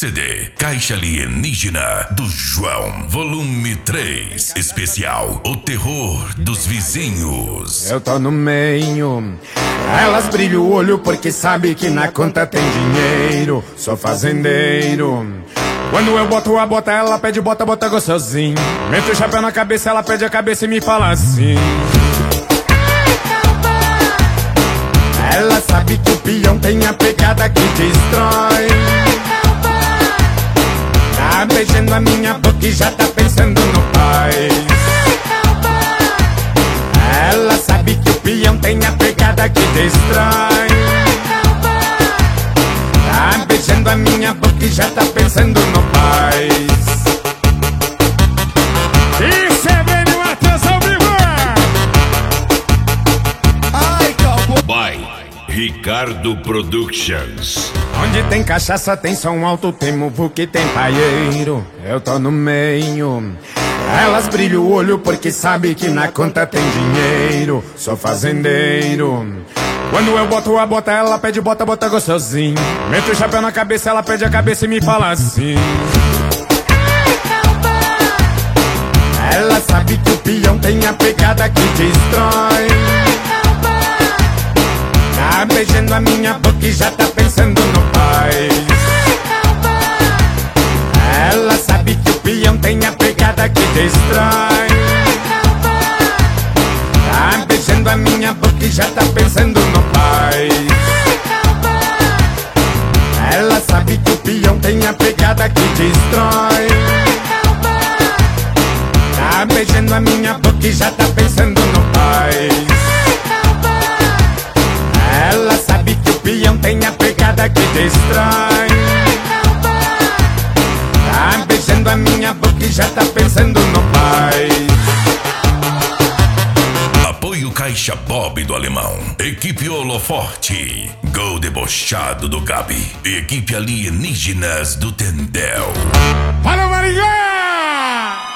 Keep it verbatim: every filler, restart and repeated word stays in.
C D Caixa Alienígena do João, volume três, especial O Terror dos Vizinhos. Eu tô no meio, elas brilham o olho porque sabe que na conta tem dinheiro. Sou fazendeiro. Quando eu boto a bota, ela pede bota, bota gostosinho. Meto o chapéu na cabeça, ela pede a cabeça e me fala assim: ela sabe que o peão tem a pegada que destrói. Tá beijando a minha boca e já tá pensando no pai. Ela sabe que o peão tem a pegada que destrói. Tá beijando a minha boca e já tá pensando no pai. Isso é bem no atenção vivo. Ai, calma. By Ricardo Productions. Onde tem cachaça tem som alto, tem muvu que tem paieiro. Eu tô no meio, elas brilham o olho porque sabe que na conta tem dinheiro. Sou fazendeiro. Quando eu boto a bota, ela pede bota, bota gostosinho. Meto o chapéu na cabeça, ela pede a cabeça e me fala assim: ela sabe que o peão tem a pegada que destrói. Tá beijando a minha boca e já tá pensando no pai. Ela sabe que o peão tem a pegada que destrói. Tá beijando a minha boca e já tá pensando no pai. Ela sabe que o peão tem a pegada que destrói. Tá beijando a minha boca e já tá pensando no pai. Ela sabe que o peão tem a pegada que destrói. Tá beijando a minha boca e já tá pensando no pai. Apoio Caixa Bob do Alemão, Equipe Holoforte, Gol Debochado do Gabi e Equipe Alienígenas do Tendel. Fala, Maringá!